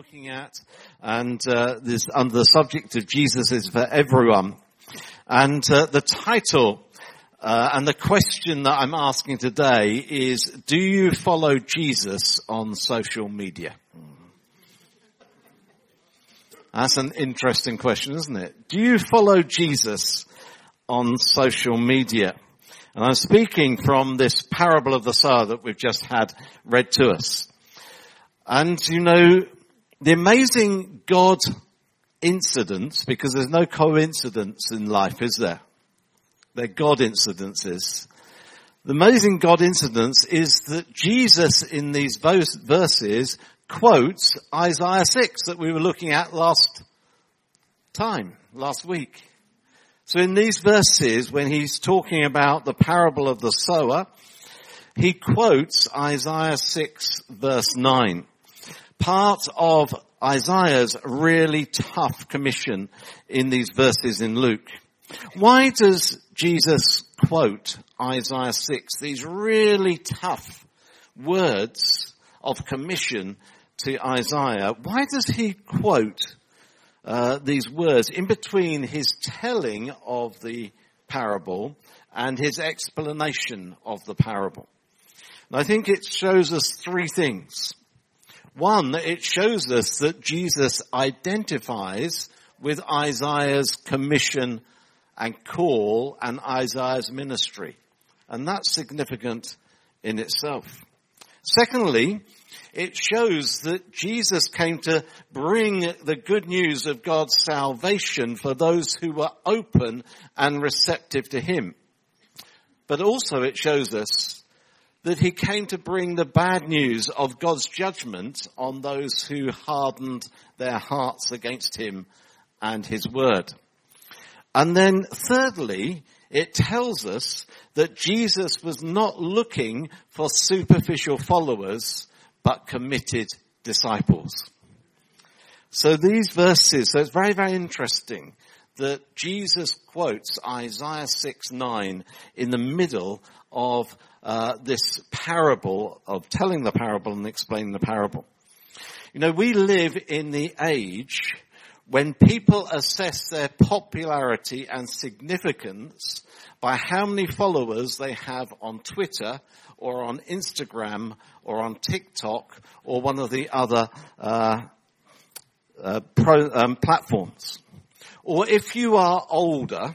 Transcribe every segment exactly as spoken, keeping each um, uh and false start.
looking at, and uh, this under the subject of Jesus is for everyone. And uh, the title uh, and the question that I'm asking today is, do you follow Jesus on social media? That's an interesting question, isn't it? Do you follow Jesus on social media? And I'm speaking from this parable of the sower that we've just had read to us. And you know, the amazing God incidents, because there's no coincidence in life, is there? They're God incidences. The amazing God incidents is that Jesus in these verses quotes Isaiah six that we were looking at last time, last week. So in these verses, when he's talking about the parable of the sower, he quotes Isaiah six verse nine. Part of Isaiah's really tough commission in these verses in Luke. Why does Jesus quote Isaiah six, these really tough words of commission to Isaiah? Why does he quote uh, these words in between his telling of the parable and his explanation of the parable? And I think it shows us three things. One, it shows us that Jesus identifies with Isaiah's commission and call and Isaiah's ministry. And that's significant in itself. Secondly, it shows that Jesus came to bring the good news of God's salvation for those who were open and receptive to him. But also it shows us that he came to bring the bad news of God's judgment on those who hardened their hearts against him and his word. And then thirdly, it tells us that Jesus was not looking for superficial followers, but committed disciples. So these verses, so it's very, very interesting that Jesus quotes Isaiah six nine in the middle of uh, this parable, of telling the parable and explaining the parable. You know, we live in the age when people assess their popularity and significance by how many followers they have on Twitter or on Instagram or on TikTok or one of the other uh, uh, pro, um, platforms. Or if you are older,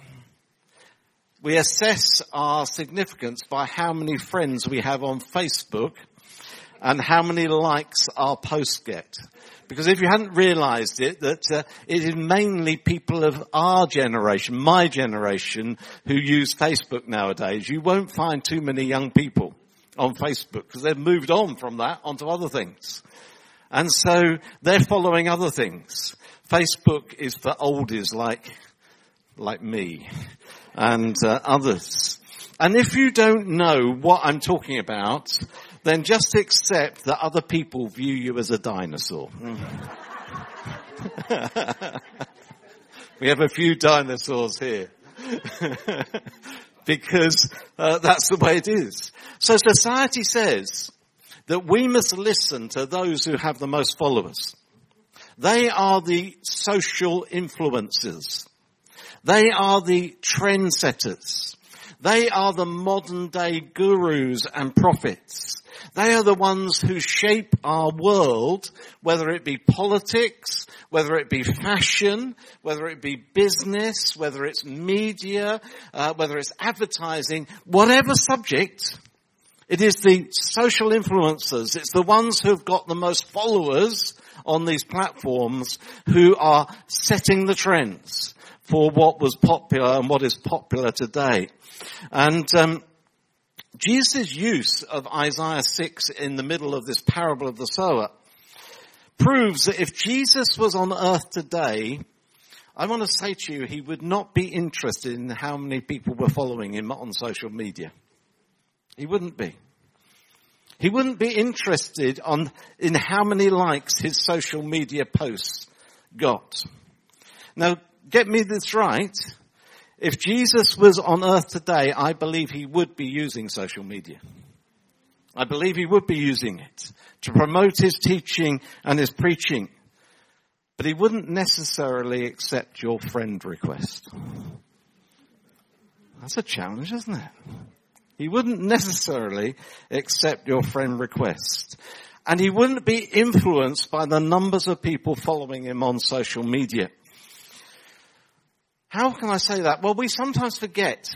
we assess our significance by how many friends we have on Facebook and how many likes our posts get. Because if you hadn't realized it, that uh, it is mainly people of our generation, my generation, who use Facebook nowadays. You won't find too many young people on Facebook because they've moved on from that onto other things. And so they're following other things. Facebook is for oldies like, like me and uh, others. And if you don't know what I'm talking about, then just accept that other people view you as a dinosaur. We have a few dinosaurs here. Because uh, that's the way it is. So society says that we must listen to those who have the most followers. They are the social influencers. They are the trendsetters. They are the modern day gurus and prophets. They are the ones who shape our world, whether it be politics, whether it be fashion, whether it be business, whether it's media, uh, whether it's advertising, whatever subject. It is the social influencers. It's the ones who have got the most followers on these platforms who are setting the trends for what was popular and what is popular today. And um Jesus' use of Isaiah six in the middle of this parable of the sower proves that if Jesus was on earth today, I want to say to you, he would not be interested in how many people were following him on social media. He wouldn't be. He wouldn't be interested on, in how many likes his social media posts got. Now, get me this right. If Jesus was on earth today, I believe he would be using social media. I believe he would be using it to promote his teaching and his preaching. but he wouldn't necessarily accept your friend request. That's a challenge, isn't it? He wouldn't necessarily accept your friend request. And he wouldn't be influenced by the numbers of people following him on social media. How can I say that? Well, we sometimes forget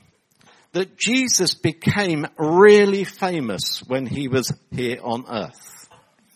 that Jesus became really famous when he was here on earth.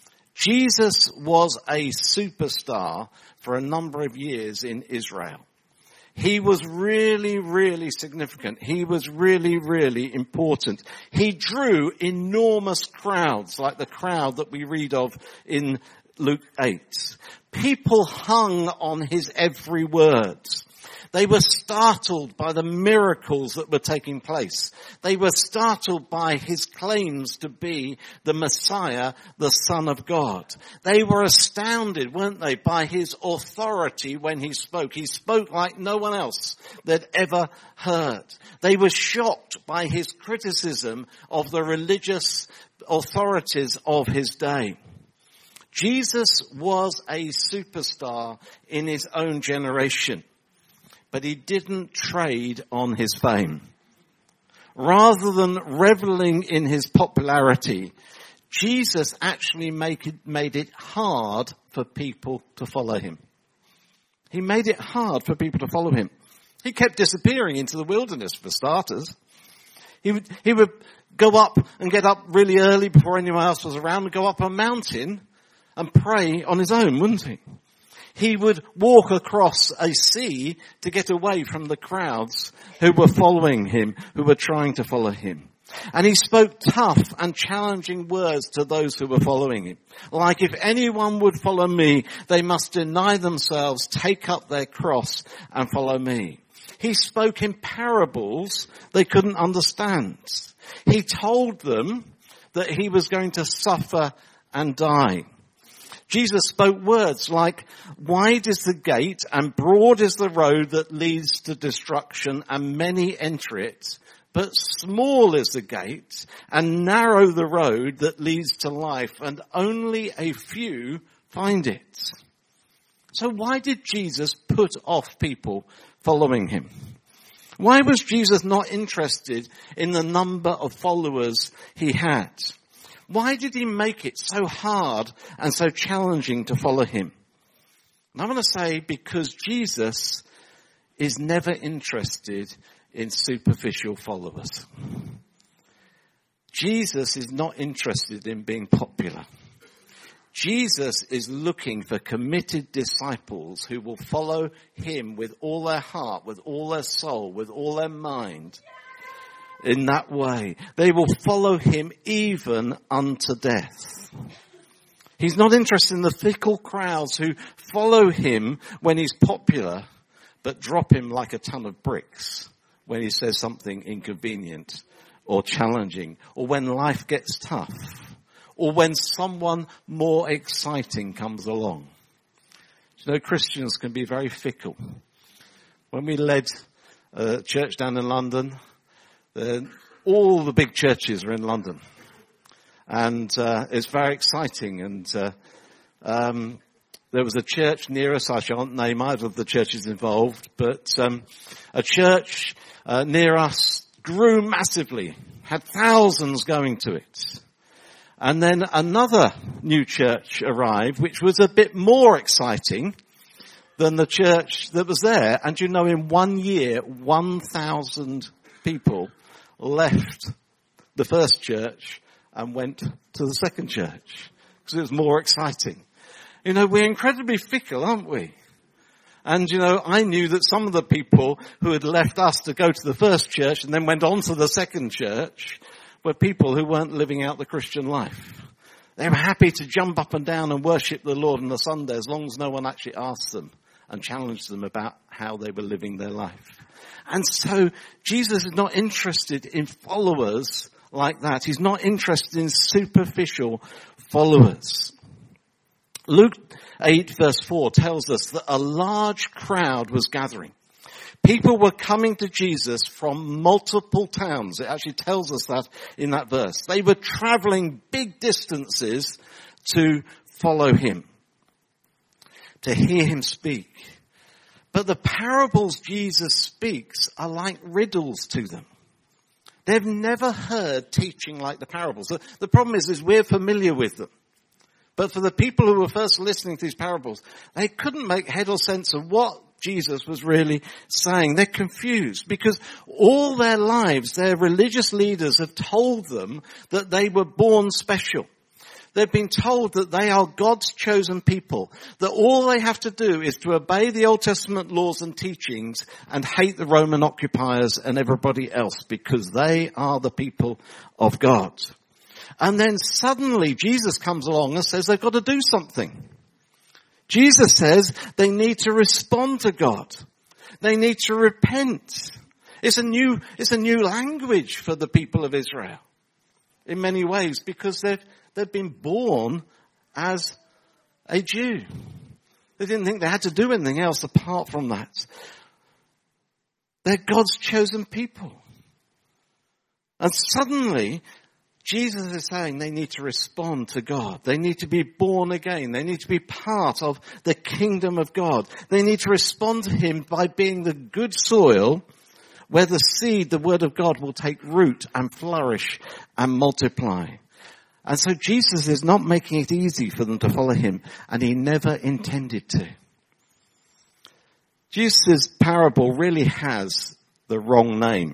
Jesus was a superstar for a number of years in Israel. He was really, really significant. He was really, really important. He drew enormous crowds, like the crowd that we read of in Luke eight. People hung on his every word. They were startled by the miracles that were taking place. They were startled by his claims to be the Messiah, the Son of God. They were astounded, weren't they, by his authority when he spoke. He spoke like no one else they'd ever heard. They were shocked by his criticism of the religious authorities of his day. Jesus was a superstar in his own generation. But he didn't trade on his fame. Rather than reveling in his popularity, Jesus actually make it, made it hard for people to follow him. He made it hard for people to follow him. He kept disappearing into the wilderness, for starters. He would, he would go up and get up really early before anyone else was around and go up a mountain and pray on his own, wouldn't he? He would walk across a sea to get away from the crowds who were following him, who were trying to follow him. And he spoke tough and challenging words to those who were following him. Like, if anyone would follow me, they must deny themselves, take up their cross and follow me. He spoke in parables they couldn't understand. He told them that he was going to suffer and die. Jesus spoke words like, wide is the gate and broad is the road that leads to destruction, and many enter it. But small is the gate and narrow the road that leads to life, and only a few find it. So why did Jesus put off people following him? Why was Jesus not interested in the number of followers he had? Why did he make it so hard and so challenging to follow him? And I want to say, because Jesus is never interested in superficial followers. Jesus is not interested in being popular. Jesus is looking for committed disciples who will follow him with all their heart, with all their soul, with all their mind. In that way, they will follow him even unto death. He's not interested in the fickle crowds who follow him when he's popular, but drop him like a ton of bricks when he says something inconvenient or challenging, or when life gets tough, or when someone more exciting comes along. You know, Christians can be very fickle. When we led a church down in London, Uh, all the big churches are in London, and uh, it's very exciting. And uh, um, there was a church near us. I shan't name either of the churches involved, but um, a church uh, near us grew massively, had thousands going to it. And then another new church arrived, which was a bit more exciting than the church that was there. And you know, in one year, one thousand people left the first church and went to the second church because it was more exciting. You know, we're incredibly fickle, aren't we? And, you know, I knew that some of the people who had left us to go to the first church and then went on to the second church were people who weren't living out the Christian life. They were happy to jump up and down and worship the Lord on the Sunday as long as no one actually asked them and challenged them about how they were living their life. And so Jesus is not interested in followers like that. He's not interested in superficial followers. Luke eight verse four tells us that a large crowd was gathering. People were coming to Jesus from multiple towns. It actually tells us that in that verse. They were traveling big distances to follow him. to hear him speak. But the parables Jesus speaks are like riddles to them. They've never heard teaching like the parables. The, the problem is, is we're familiar with them. But for the people who were first listening to these parables, they couldn't make head or sense of what Jesus was really saying. They're confused because all their lives, their religious leaders have told them that they were born special. They've been told that they are God's chosen people, that all they have to do is to obey the Old Testament laws and teachings and hate the Roman occupiers and everybody else because they are the people of God. And then suddenly Jesus comes along and says they've got to do something. Jesus says they need to respond to God. They need to repent. It's a new, it's a new language for the people of Israel in many ways because they've, they've been born as a Jew. They didn't think they had to do anything else apart from that. They're God's chosen people. And suddenly, Jesus is saying they need to respond to God. They need to be born again. They need to be part of the kingdom of God. They need to respond to him by being the good soil where the seed, the word of God, will take root and flourish and multiply. And so Jesus is not making it easy for them to follow him, and he never intended to. Jesus' parable really has the wrong name.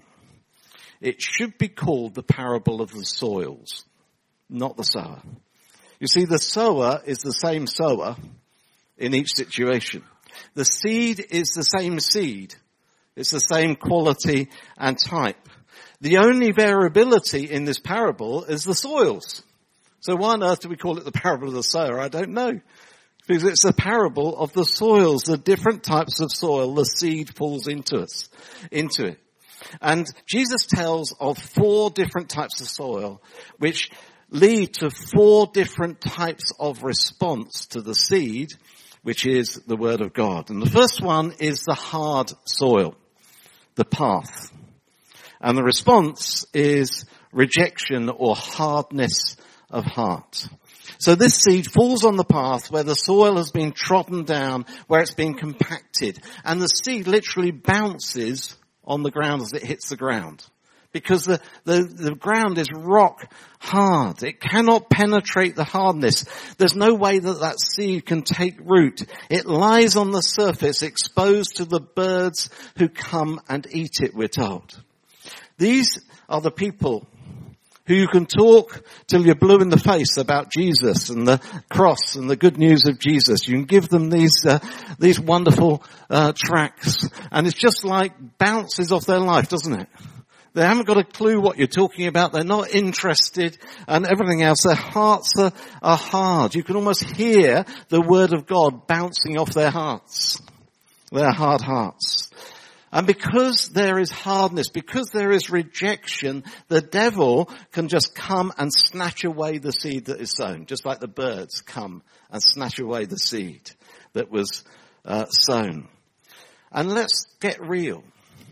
It should be called the parable of the soils, not the sower. You see, the sower is the same sower in each situation. The seed is the same seed. It's the same quality and type. The only variability in this parable is the soils. So why on earth do we call it the parable of the sower? I don't know. Because it's a parable of the soils, the different types of soil the seed falls into us, into it. And Jesus tells of four different types of soil, which lead to four different types of response to the seed, which is the word of God. And the first one is the hard soil, the path. And the response is rejection or hardness of heart. So this seed falls on the path where the soil has been trodden down, where it's been compacted, and the seed literally bounces on the ground as it hits the ground. Because the, the, the ground is rock hard. It cannot penetrate the hardness. There's no way that that seed can take root. It lies on the surface, exposed to the birds who come and eat it, we're told. These are the people who you can talk till you're blue in the face about Jesus and the cross and the good news of Jesus. You can give them these uh, these wonderful uh, tracts, and it's just like bounces off their life, doesn't it? They haven't got a clue what you're talking about. They're not interested and everything else. Their hearts are, are hard. You can almost hear the word of God bouncing off their hearts, their hard hearts. And because there is hardness, because there is rejection, the devil can just come and snatch away the seed that is sown, just like the birds come and snatch away the seed that was uh, sown. And let's get real.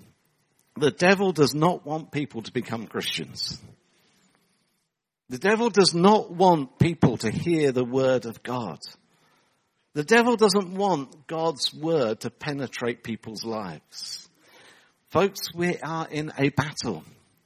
The devil does not want people to become Christians. The devil does not want people to hear the word of God. The devil doesn't want God's word to penetrate people's lives. Folks, we are in a battle.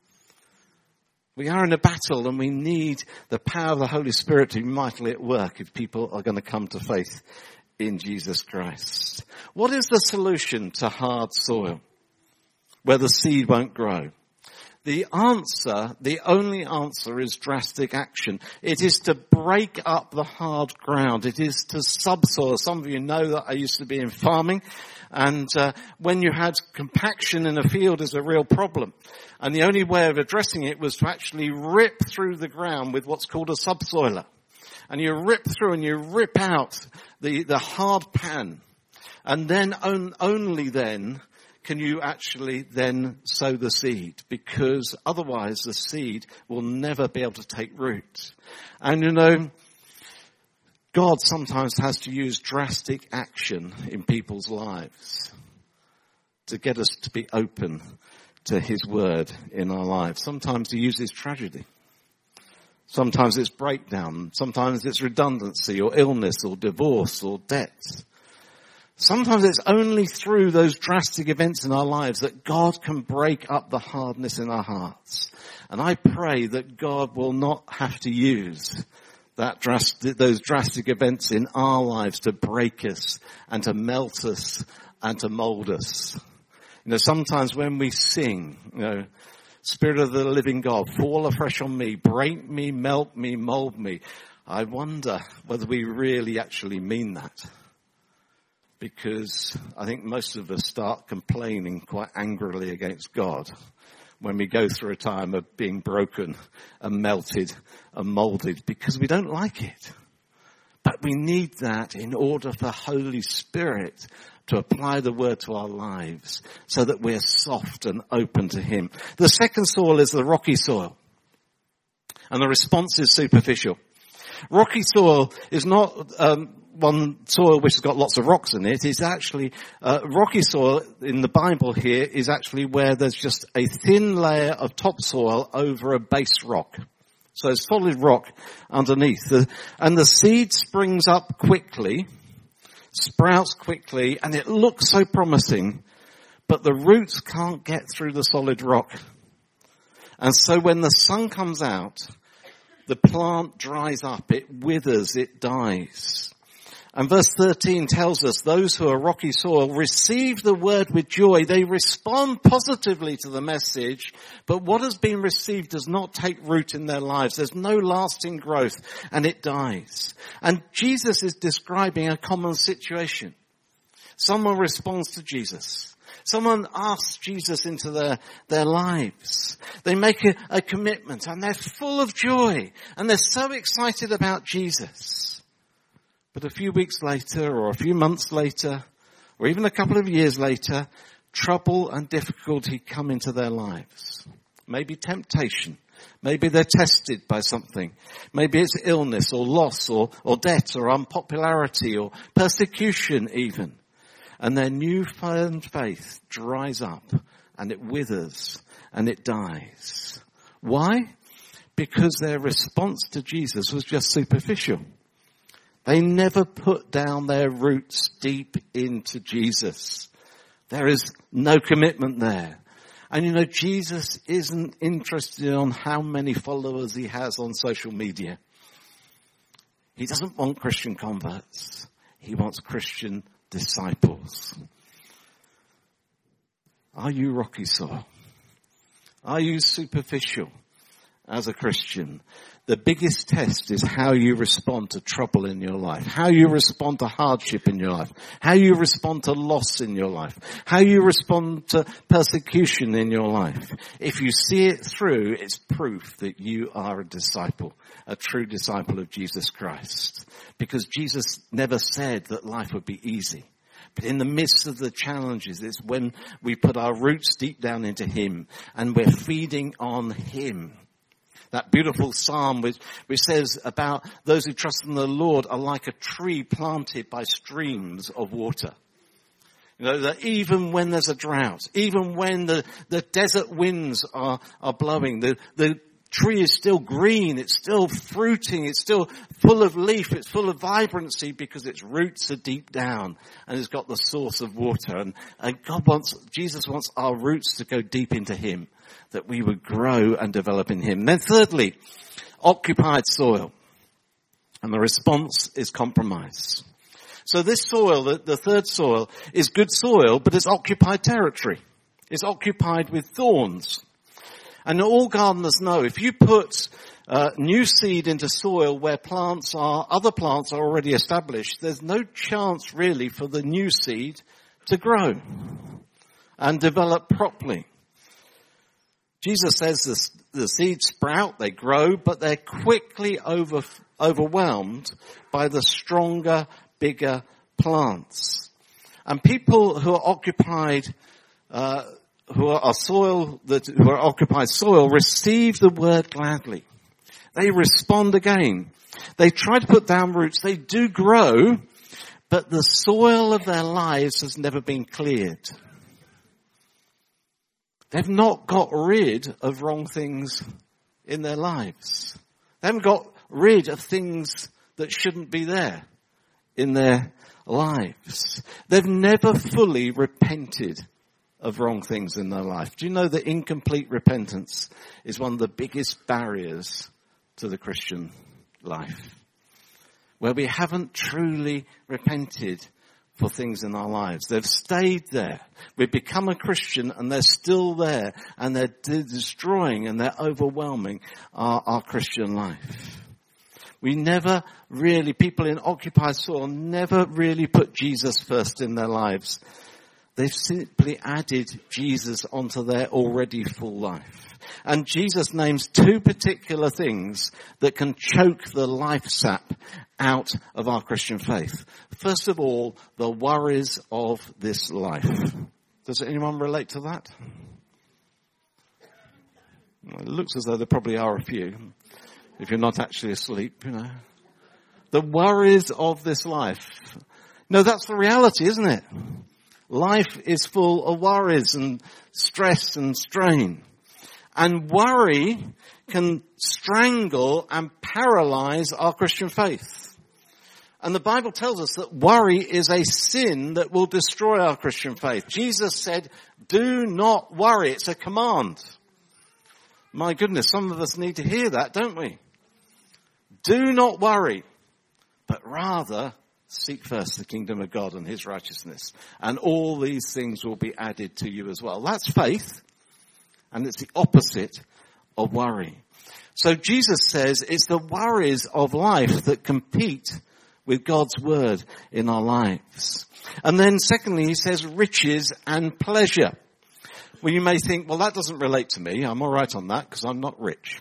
We are in a battle, and we need the power of the Holy Spirit to be mightily at work if people are going to come to faith in Jesus Christ. What is the solution to hard soil where the seed won't grow? The answer, the only answer is drastic action. It is to break up the hard ground. It is to subsoil. Some of you know that I used to be in farming. And uh, when you had compaction in a field is a real problem. And the only way of addressing it was to actually rip through the ground with what's called a subsoiler. And you rip through and you rip out the, the hard pan. And then on, only then can you actually then sow the seed, because otherwise the seed will never be able to take root. And you know, God sometimes has to use drastic action in people's lives to get us to be open to his word in our lives. Sometimes he uses tragedy. Sometimes it's breakdown. Sometimes it's redundancy or illness or divorce or death. Sometimes it's only through those drastic events in our lives that God can break up the hardness in our hearts. And I pray that God will not have to use that drastic, those drastic events in our lives to break us and to melt us and to mold us. You know, sometimes when we sing, you know, Spirit of the living God, fall afresh on me, break me, melt me, mold me, I wonder whether we really actually mean that. Because I think most of us start complaining quite angrily against God when we go through a time of being broken and melted and molded because we don't like it. But we need that in order for Holy Spirit to apply the word to our lives so that we're soft and open to him. The second soil is the rocky soil. And the response is superficial. Rocky soil is not um, one soil which has got lots of rocks in it. It's actually, uh, rocky soil in the Bible here is actually where there's just a thin layer of topsoil over a base rock. So it's solid rock underneath. The, and the seed springs up quickly, sprouts quickly, and it looks so promising, but the roots can't get through the solid rock. And so when the sun comes out, the plant dries up, it withers, it dies. And verse thirteen tells us those who are rocky soil receive the word with joy. They respond positively to the message, but what has been received does not take root in their lives. There's no lasting growth and it dies. And Jesus is describing a common situation. Someone responds to Jesus. Someone asks Jesus into their, their lives. They make a, a commitment and they're full of joy and they're so excited about Jesus. But a few weeks later or a few months later or even a couple of years later, trouble and difficulty come into their lives. Maybe temptation. Maybe they're tested by something. Maybe it's illness or loss or, or debt or unpopularity or persecution even. And their newfound faith dries up and it withers and it dies. Why? Because their response to Jesus was just superficial. They never put down their roots deep into Jesus. There is no commitment there. And you know, Jesus isn't interested on how many followers he has on social media. He doesn't want Christian converts. He wants Christian disciples. Are you rocky soil? Are you superficial as a Christian? The biggest test is how you respond to trouble in your life, how you respond to hardship in your life, how you respond to loss in your life, how you respond to persecution in your life. If you see it through, it's proof that you are a disciple, a true disciple of Jesus Christ. Because Jesus never said that life would be easy. But in the midst of the challenges, it's when we put our roots deep down into him and we're feeding on him. That beautiful psalm which, which says about those who trust in the Lord are like a tree planted by streams of water. You know, that even when there's a drought, even when the, the desert winds are, are blowing, the, the tree is still green, it's still fruiting, it's still full of leaf, it's full of vibrancy because its roots are deep down and it's got the source of water. And, and God wants, Jesus wants our roots to go deep into him, that we would grow and develop in him. Then thirdly, occupied soil. And the response is compromise. So this soil, the, the third soil, is good soil, but it's occupied territory. It's occupied with thorns. And all gardeners know if you put uh, new seed into soil where plants are, other plants are already established, there's no chance really for the new seed to grow and develop properly. Jesus says this, the seeds sprout, they grow, but they're quickly over, overwhelmed by the stronger, bigger plants. And people who are occupied, uh, who are soil, that, who are occupied soil receive the word gladly. They respond again. They try to put down roots. They do grow, but the soil of their lives has never been cleared. They've not got rid of wrong things in their lives. They haven't got rid of things that shouldn't be there in their lives. They've never fully repented of wrong things in their life. Do you know that incomplete repentance is one of the biggest barriers to the Christian life? Where we haven't truly repented for things in our lives. They've stayed there. We've become a Christian and they're still there, and they're de- destroying and they're overwhelming our, our Christian life. We never really, people in occupied soil never really put Jesus first in their lives. They've simply added Jesus onto their already full life. And Jesus names two particular things that can choke the life sap out of our Christian faith. First of all, the worries of this life. Does anyone relate to that? Well, it looks as though there probably are a few, if you're not actually asleep, you know. The worries of this life. No, that's the reality, isn't it? Life is full of worries and stress and strain. And worry can strangle and paralyze our Christian faith. And the Bible tells us that worry is a sin that will destroy our Christian faith. Jesus said, do not worry. It's a command. My goodness, some of us need to hear that, don't we? Do not worry, but rather seek first the kingdom of God and his righteousness. And all these things will be added to you as well. That's faith. And it's the opposite of worry. So Jesus says it's the worries of life that compete with God's word in our lives. And then secondly, he says riches and pleasure. Well, you may think, well, that doesn't relate to me. I'm all right on that because I'm not rich.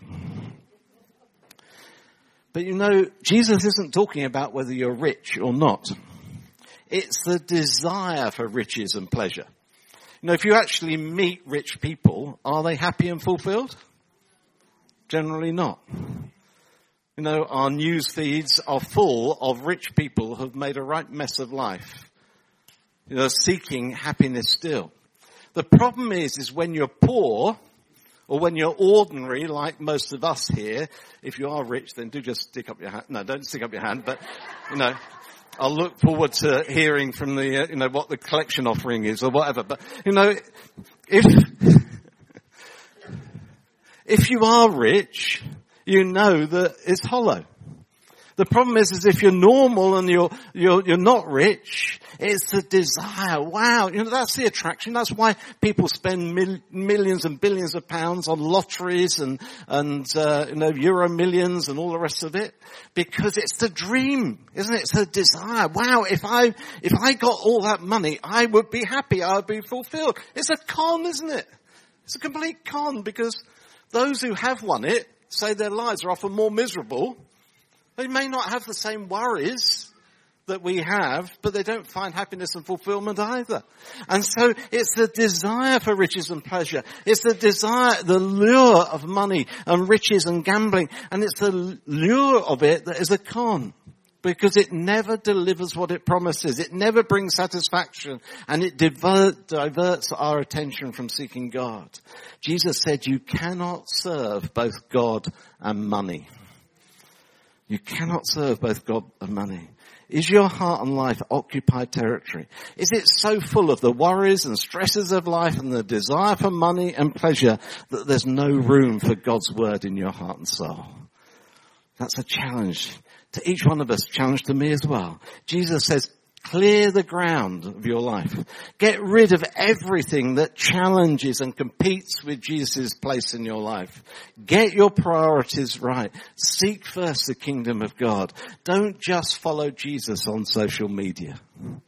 But you know, Jesus isn't talking about whether you're rich or not. It's the desire for riches and pleasure. You know, if you actually meet rich people, are they happy and fulfilled? Generally not. You know, our news feeds are full of rich people who have made a right mess of life. You know, seeking happiness still. The problem is, is when you're poor, or when you're ordinary, like most of us here, if you are rich, then do just stick up your hand. No, don't stick up your hand, but, you know, I'll look forward to hearing from the, uh, you know, what the collection offering is or whatever. But, you know, if, if you are rich, you know that it's hollow. The problem is, is if you're normal and you're, you're, you're not rich, it's the desire. Wow. You know, that's the attraction. That's why people spend mil- millions and billions of pounds on lotteries and, and, uh, you know, Euro millions and all the rest of it. Because it's the dream, isn't it? It's the desire. Wow. If I, if I got all that money, I would be happy. I would be fulfilled. It's a con, isn't it? It's a complete con because those who have won it say their lives are often more miserable. They may not have the same worries that we have, but they don't find happiness and fulfillment either. And so it's the desire for riches and pleasure. It's the desire, the lure of money and riches and gambling. And it's the lure of it that is a con. Because it never delivers what it promises. It never brings satisfaction. And it divert, diverts our attention from seeking God. Jesus said you cannot serve both God and money. You cannot serve both God and money. Is your heart and life occupied territory? Is it so full of the worries and stresses of life and the desire for money and pleasure that there's no room for God's word in your heart and soul? That's a challenge to each one of us, challenge to me as well. Jesus says, clear the ground of your life. Get rid of everything that challenges and competes with Jesus' place in your life. Get your priorities right. Seek first the kingdom of God. Don't just follow Jesus on social media.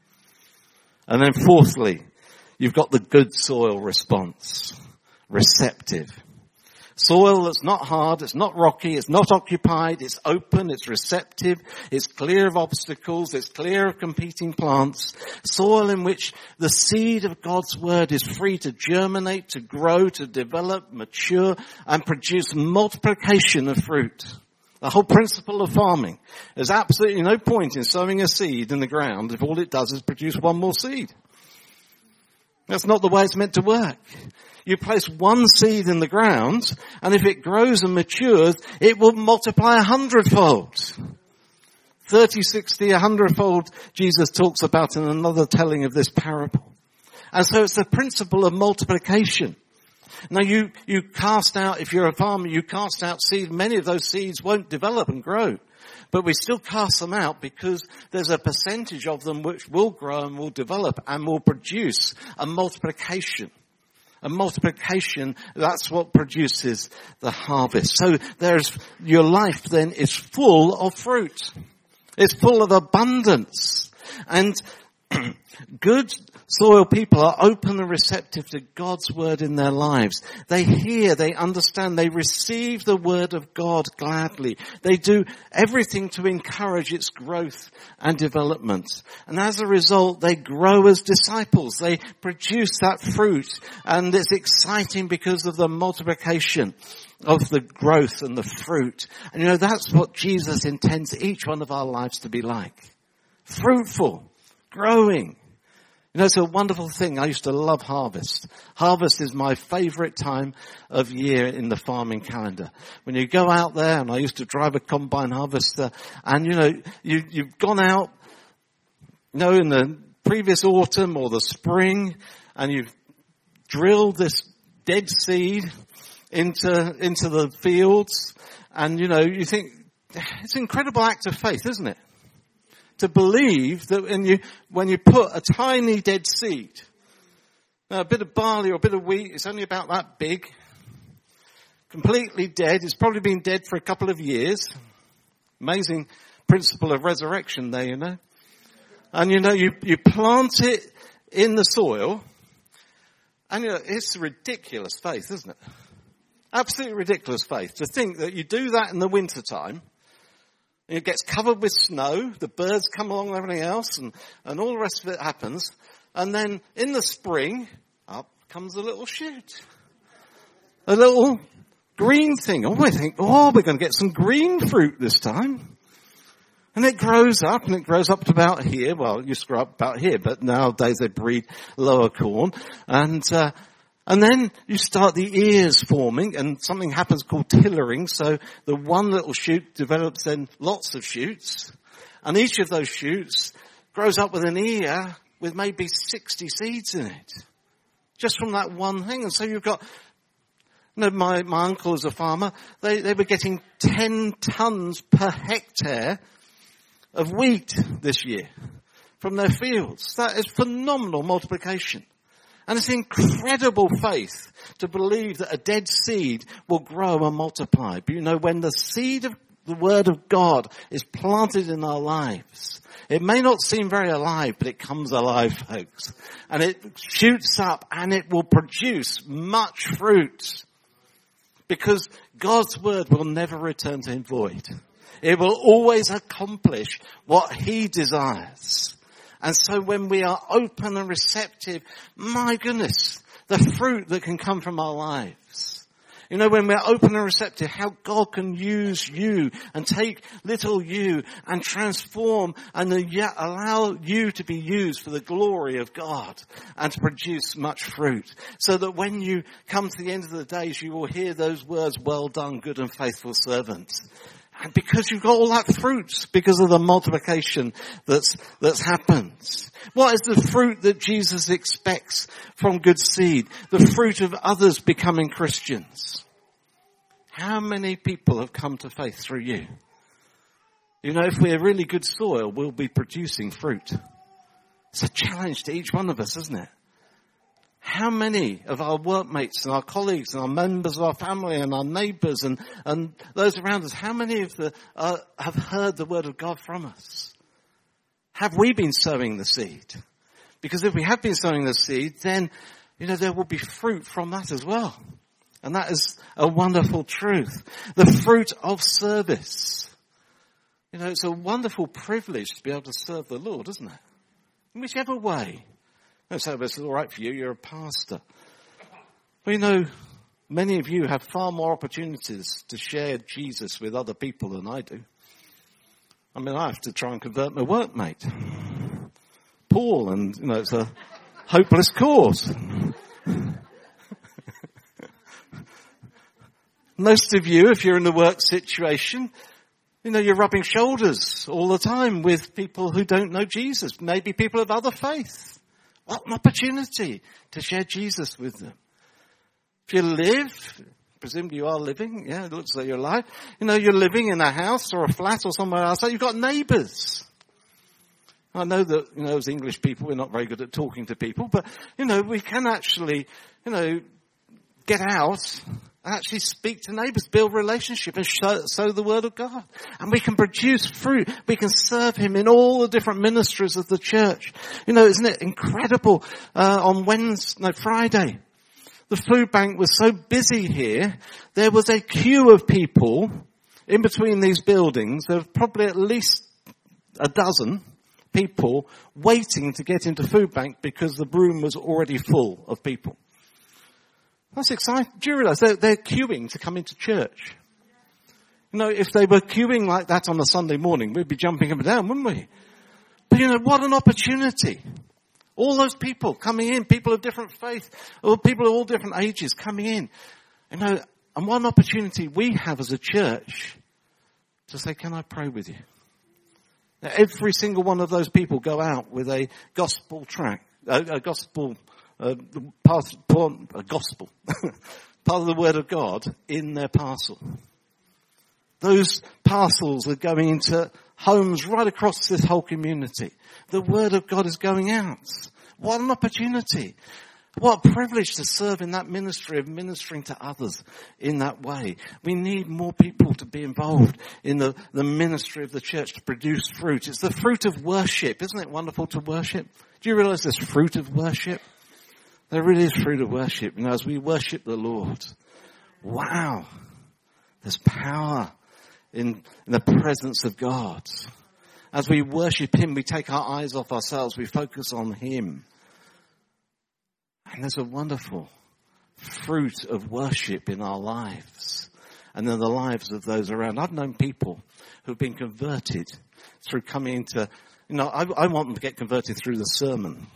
And then fourthly, you've got the good soil response. Receptive. Soil that's not hard, it's not rocky, it's not occupied, it's open, it's receptive, it's clear of obstacles, it's clear of competing plants. Soil in which the seed of God's word is free to germinate, to grow, to develop, mature, and produce multiplication of fruit. The whole principle of farming. There's absolutely no point in sowing a seed in the ground if all it does is produce one more seed. That's not the way it's meant to work. You place one seed in the ground, and if it grows and matures, it will multiply a hundredfold. thirty, sixty, a hundredfold Jesus talks about in another telling of this parable. And so it's the principle of multiplication. Now you, you cast out, if you're a farmer, you cast out seed. Many of those seeds won't develop and grow. But we still cast them out because there's a percentage of them which will grow and will develop and will produce a multiplication. A multiplication, that's what produces the harvest. So there's, your life then is full of fruit. It's full of abundance. And good soil people are open and receptive to God's word in their lives. They hear, they understand, they receive the word of God gladly. They do everything to encourage its growth and development. And as a result, they grow as disciples. They produce that fruit, and it's exciting because of the multiplication of the growth and the fruit. And you know, that's what Jesus intends each one of our lives to be like. Fruitful, growing. You know, it's a wonderful thing. I used to love harvest. Harvest is my favorite time of year in the farming calendar. When you go out there, and I used to drive a combine harvester, and you know, you, you've gone out, you know, in the previous autumn or the spring, and you've drilled this dead seed into, into the fields, and you know, you think, it's an incredible act of faith, isn't it? To believe that when you, when you put a tiny dead seed, now a bit of barley or a bit of wheat, it's only about that big, completely dead. It's probably been dead for a couple of years. Amazing principle of resurrection there, you know. And you know, you, you plant it in the soil, and you know, it's ridiculous faith, isn't it? Absolutely ridiculous faith to think that you do that in the winter time. It gets covered with snow, the birds come along and everything else, and, and all the rest of it happens. And then in the spring, up comes a little shoot. A little green thing. Oh, I think, oh, we're going to get some green fruit this time. And it grows up, and it grows up to about here. Well, it used to grow up about here, but nowadays they breed lower corn. And, uh, And then you start the ears forming, and something happens called tillering. So the one little shoot develops then lots of shoots. And each of those shoots grows up with an ear with maybe sixty seeds in it. Just from that one thing. And so you've got, you know, my, my uncle is a farmer. They, they were getting ten tons per hectare of wheat this year from their fields. That is phenomenal multiplication. And it's incredible faith to believe that a dead seed will grow and multiply. But you know, when the seed of the word of God is planted in our lives, it may not seem very alive, but it comes alive, folks. And it shoots up and it will produce much fruit. Because God's word will never return to him void. It will always accomplish what he desires. And so when we are open and receptive, my goodness, the fruit that can come from our lives. You know, when we're open and receptive, how God can use you and take little you and transform and allow you to be used for the glory of God and to produce much fruit. So that when you come to the end of the days, you will hear those words, well done, good and faithful servant. And because you've got all that fruit, because of the multiplication that's, that's happened. What is the fruit that Jesus expects from good seed? The fruit of others becoming Christians. How many people have come to faith through you? You know, if we're really good soil, we'll be producing fruit. It's a challenge to each one of us, isn't it? How many of our workmates and our colleagues and our members of our family and our neighbours and, and those around us, how many of the, uh, have heard the word of God from us? Have we been sowing the seed? Because if we have been sowing the seed, then, you know, there will be fruit from that as well. And that is a wonderful truth. The fruit of service. You know, it's a wonderful privilege to be able to serve the Lord, isn't it? In whichever way. No, so it's all right for you, you're a pastor. Well, you know, many of you have far more opportunities to share Jesus with other people than I do. I mean, I have to try and convert my workmate, Paul, and, you know, it's a hopeless cause. Most of you, if you're in the work situation, You know, you're rubbing shoulders all the time with people who don't know Jesus, maybe people of other faith. What an opportunity to share Jesus with them. If you live, presume you are living, yeah, it looks like you're alive. You know, you're living in a house or a flat or somewhere else, so you've got neighbours. I know that, you know, as English people, we're not very good at talking to people, but, you know, we can actually, you know, get out and actually speak to neighbours, build relationship and show, sow the word of God. And we can produce fruit. We can serve him in all the different ministries of the church. You know, isn't it incredible? Uh, on Wednesday, no, Friday, the food bank was so busy here, there was a queue of people in between these buildings. There was probably at least a dozen people waiting to get into food bank because the room was already full of people. That's exciting. Do you realize they're, they're queuing to come into church? You know, if they were queuing like that on a Sunday morning, we'd be jumping up and down, wouldn't we? But you know, what an opportunity. All those people coming in, people of different faith, or people of all different ages coming in. You know, and one opportunity we have as a church to say, can I pray with you? Now, every single one of those people go out with a gospel tract, a, a gospel, uh, part, a gospel, part of the word of God in their parcel. Those parcels are going into homes right across this whole community. The word of God is going out. What an opportunity. What a privilege to serve in that ministry of ministering to others in that way. We need more people to be involved in the, the ministry of the church to produce fruit. It's the fruit of worship. Isn't it wonderful to worship? Do you realize there's fruit of worship? There really is fruit of worship. You know, as we worship the Lord, wow, there's power in, in the presence of God. As we worship him, we take our eyes off ourselves. We focus on him. And there's a wonderful fruit of worship in our lives and in the lives of those around. I've known people who've been converted through coming into, you know, I, I want them to get converted through the sermon.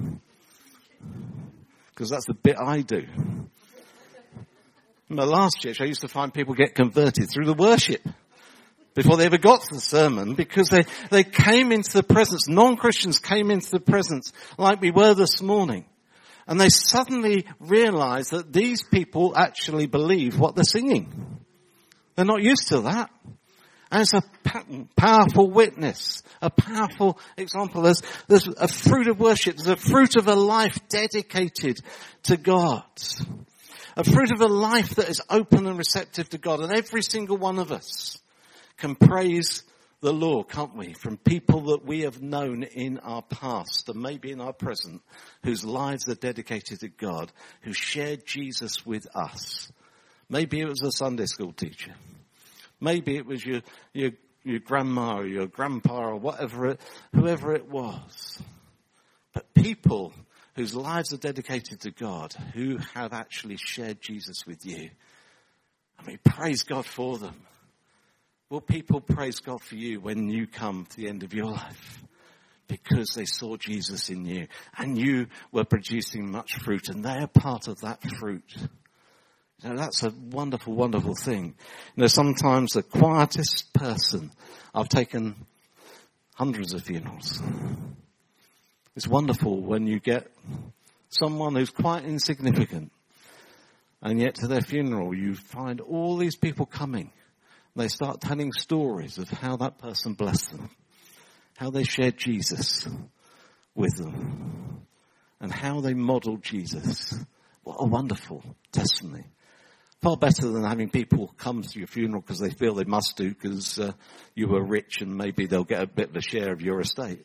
Because that's the bit I do. In my last church, I used to find people get converted through the worship before they ever got to the sermon, because they, they came into the presence, non-Christians came into the presence like we were this morning. And they suddenly realize that these people actually believe what they're singing. They're not used to that. And it's a powerful witness, a powerful example. There's, there's a fruit of worship. There's a fruit of a life dedicated to God. A fruit of a life that is open and receptive to God. And every single one of us can praise the Lord, can't we? From people that we have known in our past and maybe in our present, whose lives are dedicated to God, who shared Jesus with us. Maybe it was a Sunday school teacher. Maybe it was your, your, your grandma or your grandpa or whatever it, whoever it was. But people whose lives are dedicated to God, who have actually shared Jesus with you. I mean, praise God for them. Will people praise God for you when you come to the end of your life? Because they saw Jesus in you and you were producing much fruit and they are part of that fruit. You know, that's a wonderful, wonderful thing. You know, sometimes the quietest person, I've taken hundreds of funerals. It's wonderful when you get someone who's quite insignificant and yet to their funeral you find all these people coming. They start telling stories of how that person blessed them, how they shared Jesus with them, and how they modeled Jesus. What a wonderful testimony. Far better than having people come to your funeral because they feel they must do because uh, you were rich and maybe they'll get a bit of a share of your estate.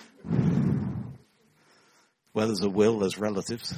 Where there's a will, there's relatives.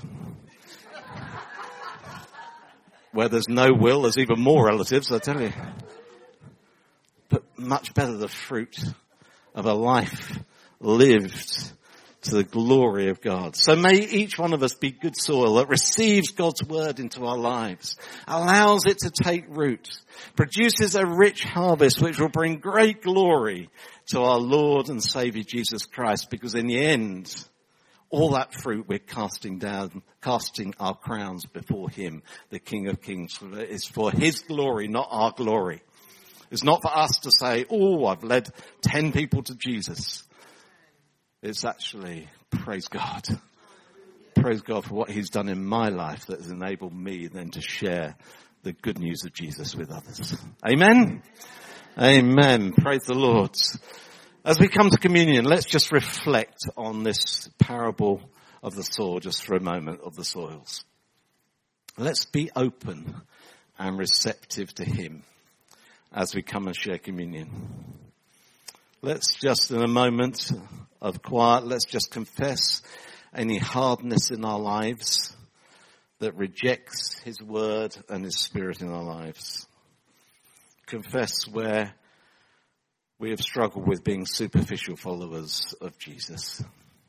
Where there's no will, there's even more relatives, I tell you. But much better the fruit of a life lived to the glory of God. So may each one of us be good soil that receives God's word into our lives, allows it to take root, produces a rich harvest which will bring great glory to our Lord and Saviour Jesus Christ, because in the end, all that fruit we're casting down, casting our crowns before him, the King of Kings. It's for his glory, not our glory. It's not for us to say, oh, I've led ten people to Jesus. It's actually, praise God. Praise God for what he's done in my life that has enabled me then to share the good news of Jesus with others. Amen? Amen. Praise the Lord. As we come to communion, let's just reflect on this parable of the soil just for a moment, of the soils. Let's be open and receptive to him as we come and share communion. Let's just, in a moment of quiet, let's just confess any hardness in our lives that rejects his word and his spirit in our lives. Confess where we have struggled with being superficial followers of Jesus.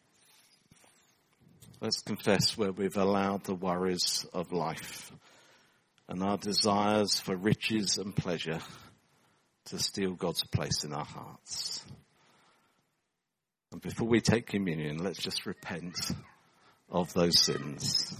Let's confess where we've allowed the worries of life and our desires for riches and pleasure to steal God's place in our hearts. And before we take communion, let's just repent of those sins.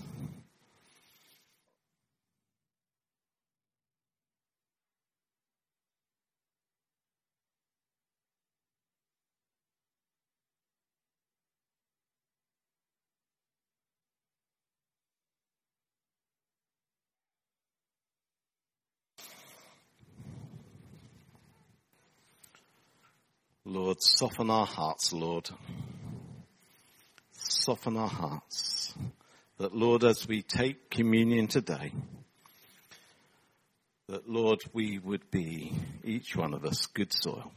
Lord, soften our hearts, Lord. Soften our hearts. That, Lord, as we take communion today, that, Lord, we would be, each one of us, good soil.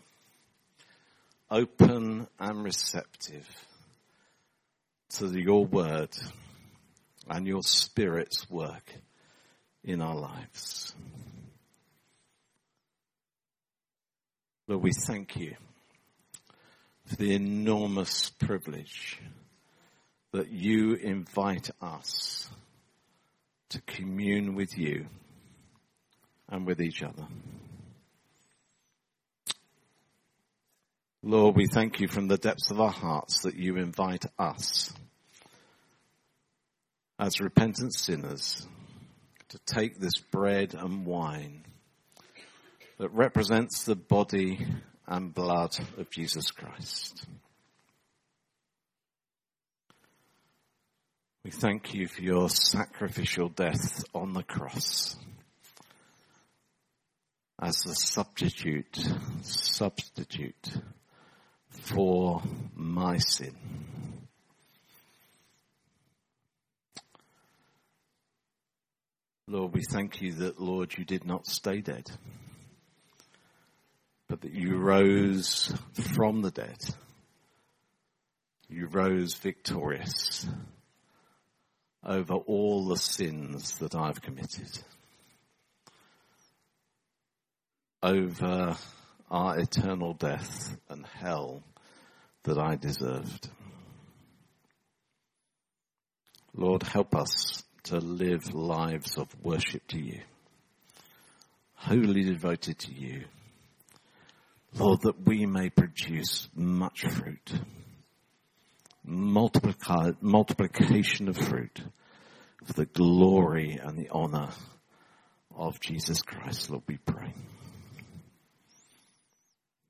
Open and receptive to your word and your Spirit's work in our lives. Lord, we thank you for the enormous privilege that you invite us to commune with you and with each other. Lord, we thank you from the depths of our hearts that you invite us as repentant sinners to take this bread and wine that represents the body and blood of Jesus Christ. We thank you for your sacrificial death on the cross as the substitute, substitute for my sin. Lord, we thank you that, Lord, you did not stay dead, but that you rose from the dead. You rose victorious over all the sins that I've committed, over our eternal death and hell that I deserved. Lord, help us to live lives of worship to you, wholly devoted to you. Lord, that we may produce much fruit, multiplica- multiplication of fruit for the glory and the honor of Jesus Christ. Lord, we pray.